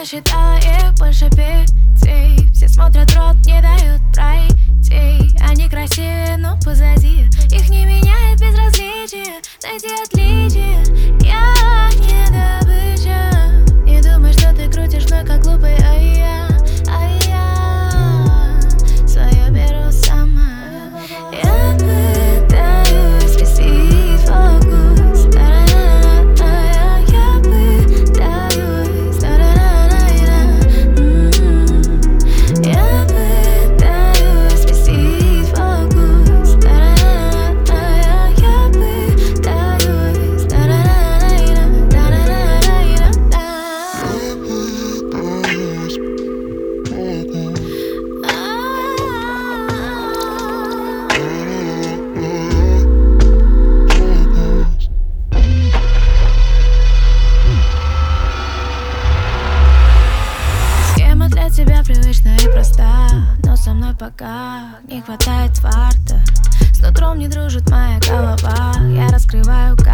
насчитала их больше 5. Все смотрят в рот, не дают пройти. Они красивые, но позади. Их не меняет безразличие. Найди отличие. Я не добыча. Не думай, что ты крутишь мной как глупый, а я свое беру сама. Я пытаюсь сместить фокус. Я пытаюсь. Я пытаюсь сместить фокус. Я Схема для тебя привычна и проста, но со мной пока не хватает фарта. С нутром не дружит моя голова. Я раскрываю